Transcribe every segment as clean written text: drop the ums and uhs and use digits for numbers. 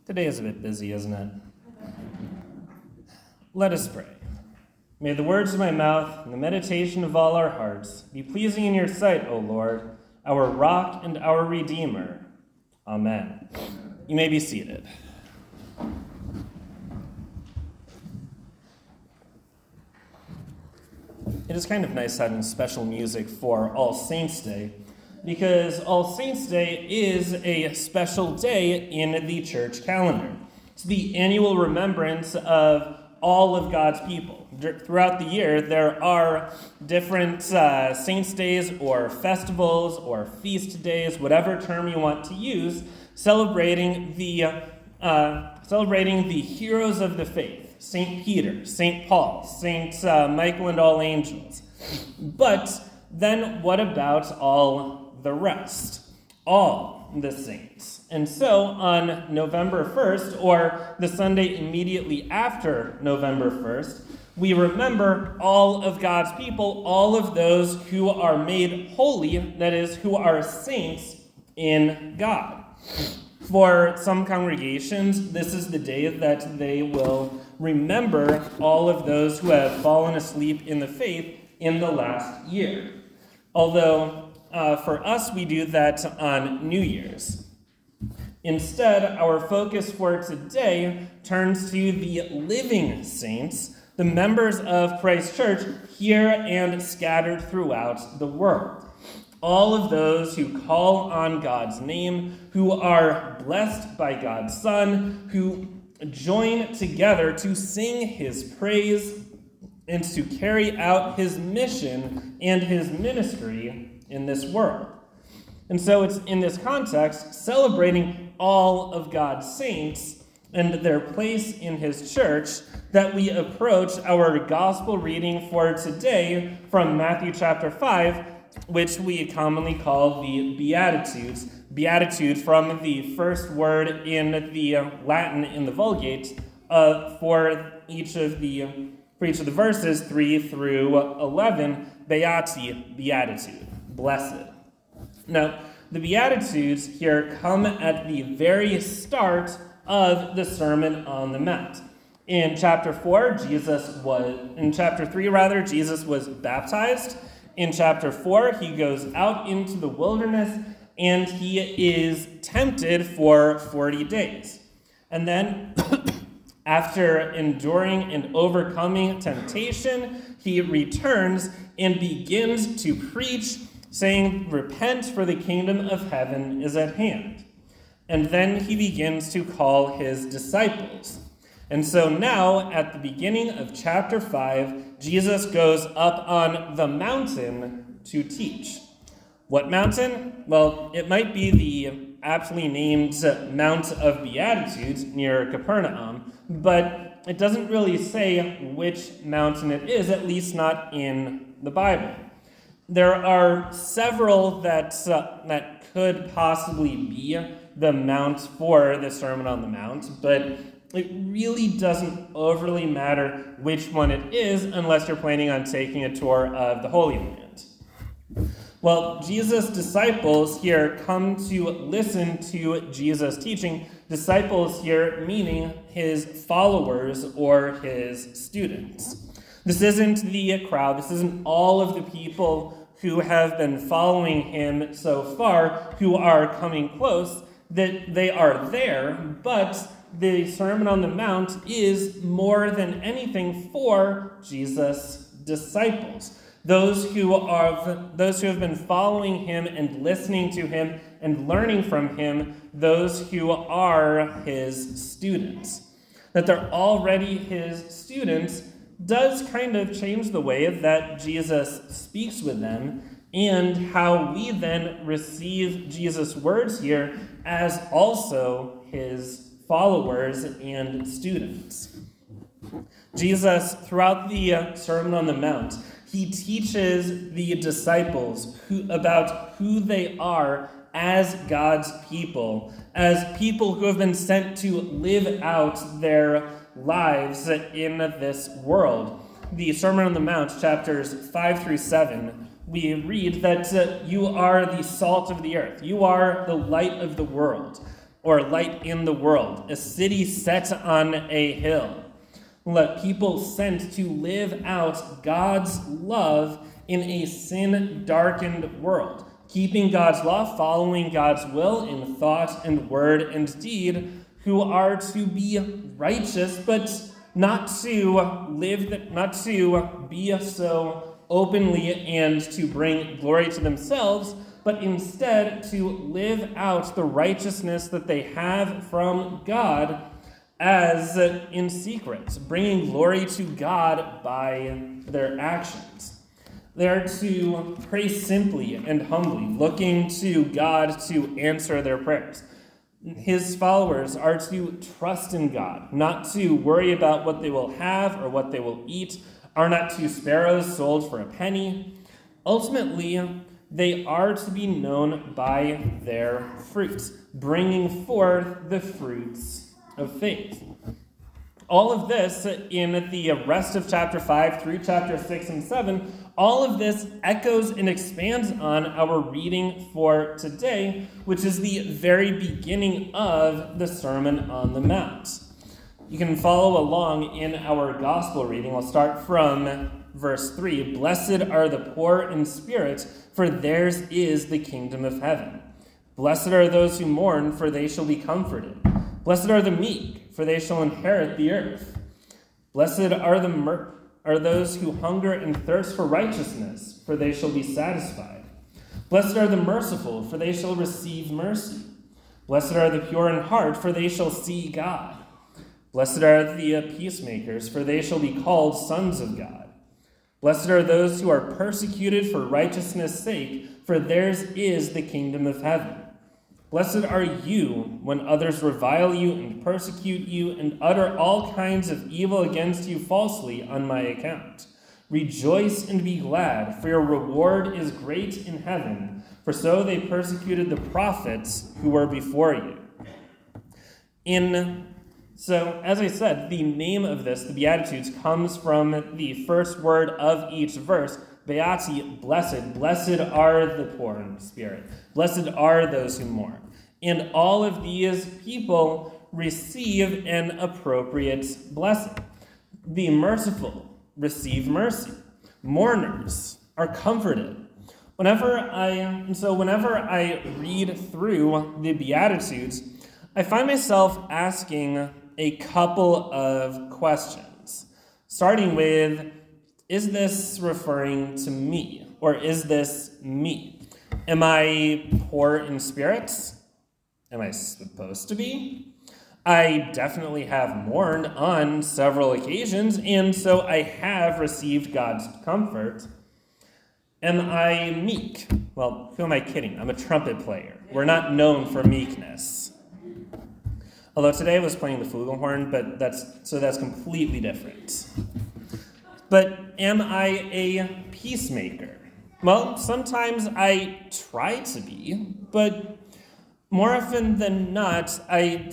Today is a bit busy, isn't it? Let us pray. May the words of my mouth and the meditation of all our hearts be pleasing in your sight, O Lord, our rock and our Redeemer. Amen. You may be seated. It is kind of nice having special music for All Saints' Day, because All Saints' Day is a special day in the church calendar. It's the annual remembrance of all of God's people. Throughout the year, there are different saints' days or festivals or feast days, whatever term you want to use, celebrating the heroes of the faith, St. Peter, St. Paul, St. Michael and all angels. But then what about all the rest, all the saints? And so on November 1st, or the Sunday immediately after November 1st, we remember all of God's people, all of those who are made holy, that is, who are saints in God. For some congregations, this is the day that they will remember all of those who have fallen asleep in the faith in the last year. Although for us, we do that on New Year's. Instead, our focus for today turns to the living saints, the members of Christ Church here and scattered throughout the world. All of those who call on God's name, who are blessed by God's Son, who join together to sing his praise and to carry out his mission and his ministry in this world. And so it's in this context, celebrating all of God's saints and their place in his church, that we approach our gospel reading for today from Matthew chapter 5, which we commonly call the Beatitudes. Beatitude from the first word in the Latin in the Vulgate for each of the verses 3 through 11, Beati, beatitude, blessed. Now, the Beatitudes here come at the very start of the Sermon on the Mount. In chapter 3, Jesus was baptized. In chapter 4, he goes out into the wilderness and he is tempted for 40 days. And then, after enduring and overcoming temptation, he returns and begins to preach, saying, "Repent, for the kingdom of heaven is at hand." And then he begins to call his disciples. And so now, at the beginning of chapter 5, Jesus goes up on the mountain to teach. What mountain? Well, it might be the aptly named Mount of Beatitudes near Capernaum, but it doesn't really say which mountain it is, at least not in the Bible. There are several that could possibly be the mount for the Sermon on the Mount, but it really doesn't overly matter which one it is unless you're planning on taking a tour of the Holy Land. Well, Jesus' disciples here come to listen to Jesus' teaching. Disciples here meaning his followers or his students. This isn't the crowd. This isn't all of the people who have been following him so far, who are coming close, that they are there, but the Sermon on the Mount is more than anything for Jesus' disciples. Those who have been following him and listening to him and learning from him, those who are his students. That they're already his students does kind of change the way that Jesus speaks with them and how we then receive Jesus' words here as also his followers and students. Jesus, throughout the Sermon on the Mount, he teaches the disciples about who they are as God's people, as people who have been sent to live out their lives in this world. The Sermon on the Mount, chapters 5 through 7, we read that you are the salt of the earth. You are the light of the world. or light in the world, a city set on a hill. Let people sent to live out God's love in a sin-darkened world, keeping God's law, following God's will in thought and word and deed, who are to be righteous, but not to be so openly and to bring glory to themselves, but instead to live out the righteousness that they have from God as in secret, bringing glory to God by their actions. They are to pray simply and humbly, looking to God to answer their prayers. His followers are to trust in God, not to worry about what they will have or what they will eat, are not two sparrows sold for a penny. Ultimately, they are to be known by their fruits, bringing forth the fruits of faith. All of this in the rest of chapter 5 through chapter 6 and 7, all of this echoes and expands on our reading for today, which is the very beginning of the Sermon on the Mount. You can follow along in our gospel reading. I'll start from verse 3. Blessed are the poor in spirit, for theirs is the kingdom of heaven. Blessed are those who mourn, for they shall be comforted. Blessed are the meek, for they shall inherit the earth. Blessed are those who hunger and thirst for righteousness, for they shall be satisfied. Blessed are the merciful, for they shall receive mercy. Blessed are the pure in heart, for they shall see God. Blessed are the peacemakers, for they shall be called sons of God. Blessed are those who are persecuted for righteousness' sake, for theirs is the kingdom of heaven. Blessed are you when others revile you and persecute you and utter all kinds of evil against you falsely on my account. Rejoice and be glad, for your reward is great in heaven, for so they persecuted the prophets who were before you. So, as I said, the name of this, the Beatitudes, comes from the first word of each verse, Beati, blessed. Blessed are the poor in spirit. Blessed are those who mourn. And all of these people receive an appropriate blessing. The merciful receive mercy. Mourners are comforted. Whenever I read through the Beatitudes, I find myself asking a couple of questions, starting with, is this referring to me? Or is this me? Am I poor in spirit? Am I supposed to be? I definitely have mourned on several occasions, and so I have received God's comfort. Am I meek? Well, who am I kidding? I'm a trumpet player. We're not known for meekness. Although today I was playing the flugelhorn, but that's completely different. But am I a peacemaker? Well, sometimes I try to be, but more often than not, I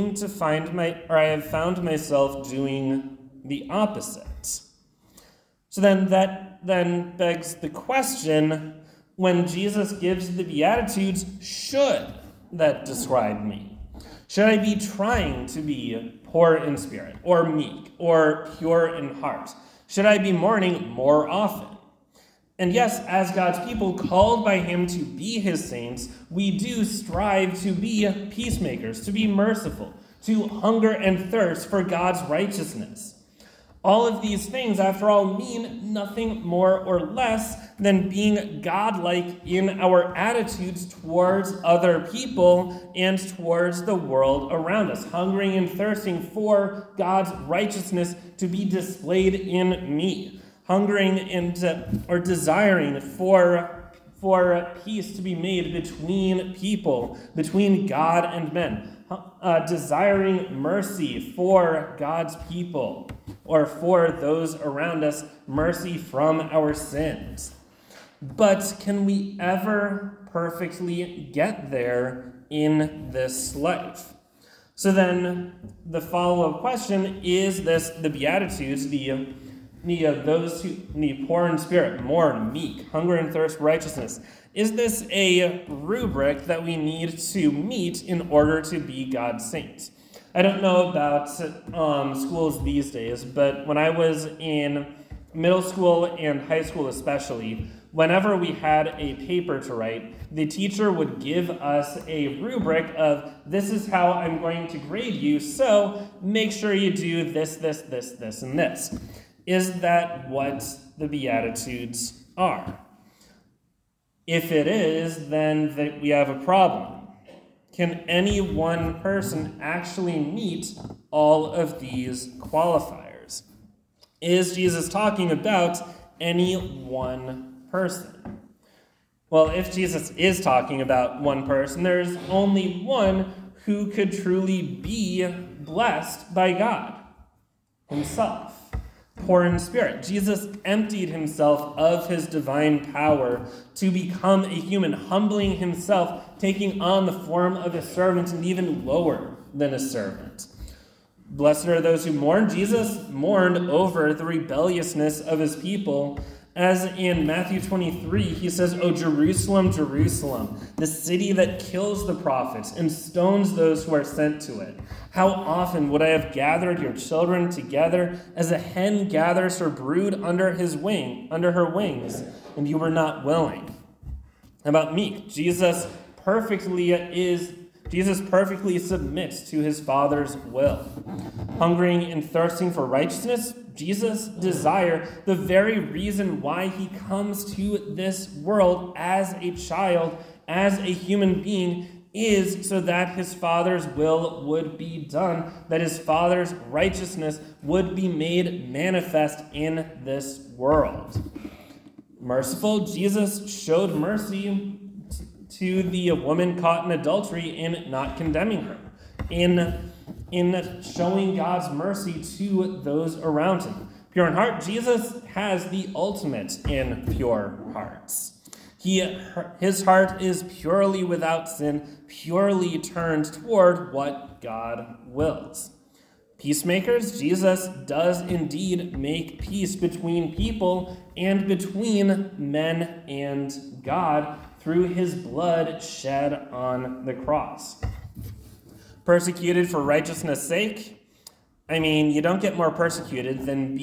have found myself doing the opposite. So then that begs the question, when Jesus gives the Beatitudes, should that describe me? Should I be trying to be poor in spirit, or meek, or pure in heart? Should I be mourning more often? And yes, as God's people called by him to be his saints, we do strive to be peacemakers, to be merciful, to hunger and thirst for God's righteousness. All of these things, after all, mean nothing more or less than being godlike in our attitudes towards other people and towards the world around us, hungering and thirsting for God's righteousness to be displayed in me, hungering or desiring for peace to be made between people, between God and men, desiring mercy for God's people, or for those around us, mercy from our sins. But can we ever perfectly get there in this life? So then the follow-up question, is this the Beatitudes, those who poor in spirit, mourn, meek, hunger and thirst for righteousness. Is this a rubric that we need to meet in order to be God's saints? I don't know about schools these days, but when I was in middle school and high school especially, whenever we had a paper to write, the teacher would give us a rubric of, this is how I'm going to grade you, so make sure you do this, this, this, this, and this. Is that what the Beatitudes are? If it is, then we have a problem. Can any one person actually meet all of these qualifiers? Is Jesus talking about any one person? Well, if Jesus is talking about one person, there's only one who could truly be blessed by God, himself. Poor in spirit. Jesus emptied himself of his divine power to become a human, humbling himself, taking on the form of a servant and even lower than a servant. Blessed are those who mourn. Jesus mourned over the rebelliousness of his people. As in Matthew 23, he says, "O Jerusalem, Jerusalem, the city that kills the prophets and stones those who are sent to it. How often would I have gathered your children together as a hen gathers her brood under her wings, and you were not willing." About meek, Jesus perfectly submits to his Father's will. Hungering and thirsting for righteousness, Jesus' desire, the very reason why he comes to this world as a child, as a human being, is so that his Father's will would be done, that his Father's righteousness would be made manifest in this world. Merciful, Jesus showed mercy to the woman caught in adultery in not condemning her, in showing God's mercy to those around him. Pure in heart, Jesus has the ultimate in pure hearts. His heart is purely without sin, purely turned toward what God wills. Peacemakers, Jesus does indeed make peace between people and between men and God through his blood shed on the cross. Persecuted for righteousness' sake? I mean, you don't get more persecuted than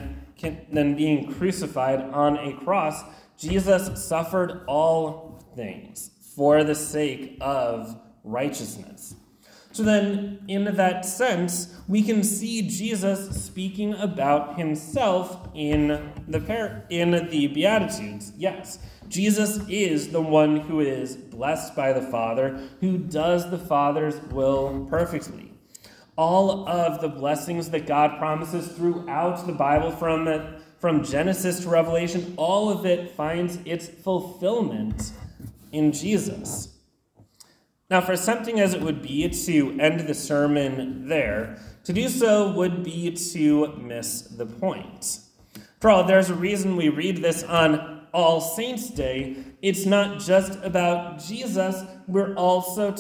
being crucified on a cross. Jesus suffered all things for the sake of righteousness. So then, in that sense, we can see Jesus speaking about himself in the Beatitudes. Yes, Jesus is the one who is blessed by the Father, who does the Father's will perfectly. All of the blessings that God promises throughout the Bible, from Genesis to Revelation, all of it finds its fulfillment in Jesus. Now, for as tempting as it would be to end the sermon there, to do so would be to miss the point. For all, there's a reason we read this on All Saints' Day. It's not just about Jesus. We're also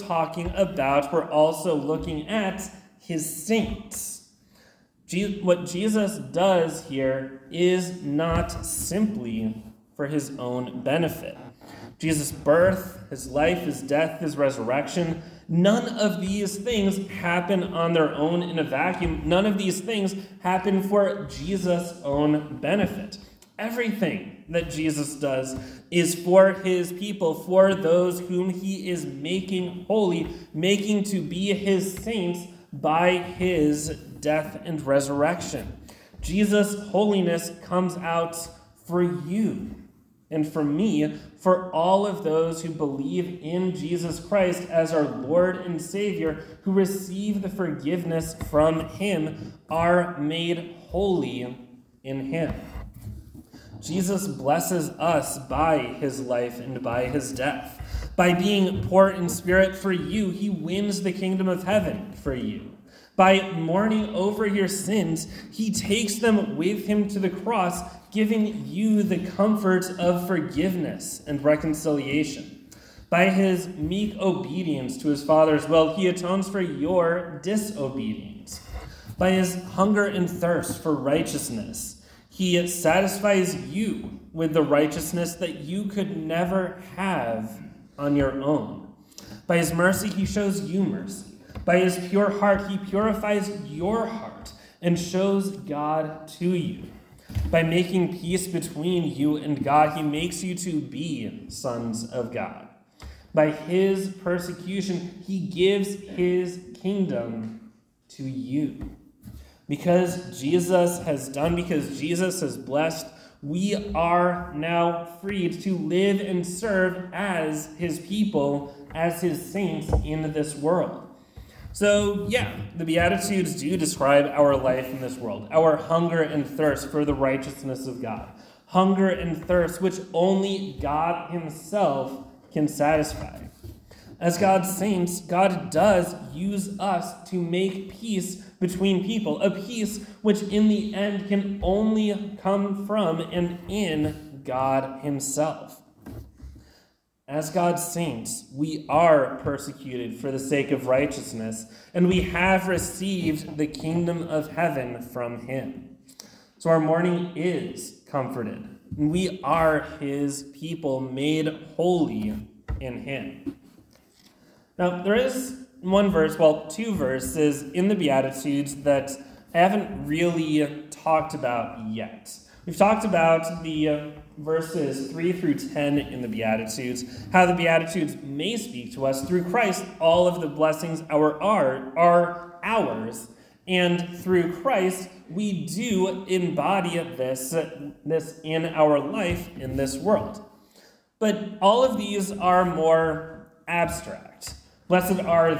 looking at his saints. What Jesus does here is not simply for his own benefit. Jesus' birth, his life, his death, his resurrection, none of these things happen on their own in a vacuum. None of these things happen for Jesus' own benefit. Everything that Jesus does is for his people, for those whom he is making holy, making to be his saints by his death and resurrection. Jesus' holiness comes out for you and for me, for all of those who believe in Jesus Christ as our Lord and Savior, who receive the forgiveness from him, are made holy in him. Jesus blesses us by his life and by his death. By being poor in spirit for you, he wins the kingdom of heaven for you. By mourning over your sins, he takes them with him to the cross, giving you the comfort of forgiveness and reconciliation. By his meek obedience to his Father's will, he atones for your disobedience. By his hunger and thirst for righteousness, He satisfies you with the righteousness that you could never have on your own. By his mercy, he shows you mercy. By his pure heart, he purifies your heart and shows God to you. By making peace between you and God, he makes you to be sons of God. By his persecution, he gives his kingdom to you. Because Jesus has blessed, we are now freed to live and serve as his people, as his saints in this world. So, the Beatitudes do describe our life in this world, our hunger and thirst for the righteousness of God. Hunger and thirst which only God himself can satisfy. As God's saints, God does use us to make peace between people, a peace which in the end can only come from and in God himself. As God's saints, we are persecuted for the sake of righteousness, and we have received the kingdom of heaven from him. So our mourning is comforted, and we are his people made holy in him. Now, there is two verses in the Beatitudes that I haven't really talked about yet. We've talked about the verses 3 through 10 in the Beatitudes, how the Beatitudes may speak to us through Christ. All of the blessings are ours, and through Christ we do embody this in our life in this world. But all of these are more abstract. Blessed are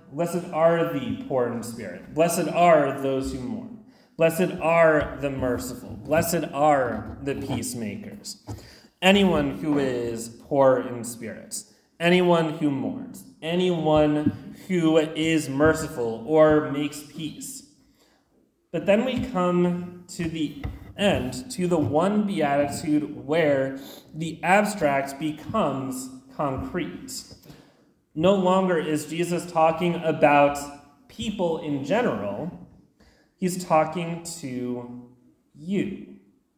the poor in spirit. Blessed are those who mourn. Blessed are the merciful. Blessed are the peacemakers. Anyone who is poor in spirit, anyone who mourns, anyone who is merciful or makes peace. But then we come to the end, to the one beatitude where the abstract becomes concrete. No longer is Jesus talking about people in general. He's talking to you.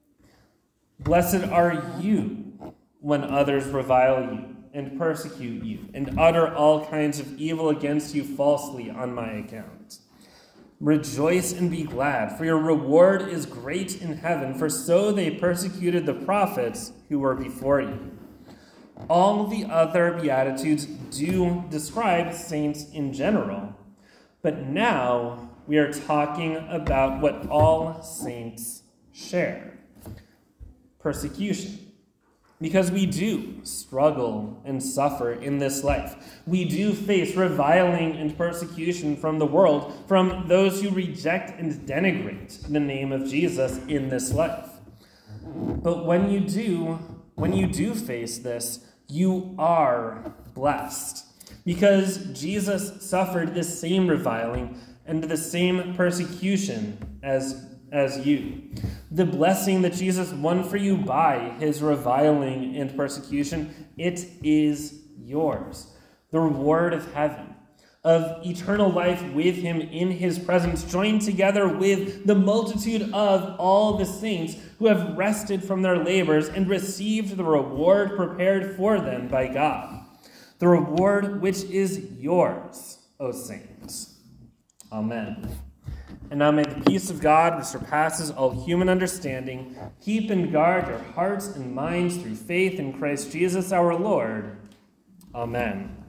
Blessed are you when others revile you and persecute you and utter all kinds of evil against you falsely on my account. Rejoice and be glad, for your reward is great in heaven, for so they persecuted the prophets who were before you. All the other Beatitudes do describe saints in general, but now we are talking about what all saints share: persecution. Because we do struggle and suffer in this life. We do face reviling and persecution from the world, from those who reject and denigrate the name of Jesus in this life. But when you do face this, you are blessed. Because Jesus suffered the same reviling and the same persecution as you. The blessing that Jesus won for you by his reviling and persecution, it is yours. The reward of heaven, of eternal life with him in his presence, joined together with the multitude of all the saints who have rested from their labors and received the reward prepared for them by God. The reward which is yours, O saints. Amen. And now may the peace of God, which surpasses all human understanding, keep and guard your hearts and minds through faith in Christ Jesus our Lord. Amen.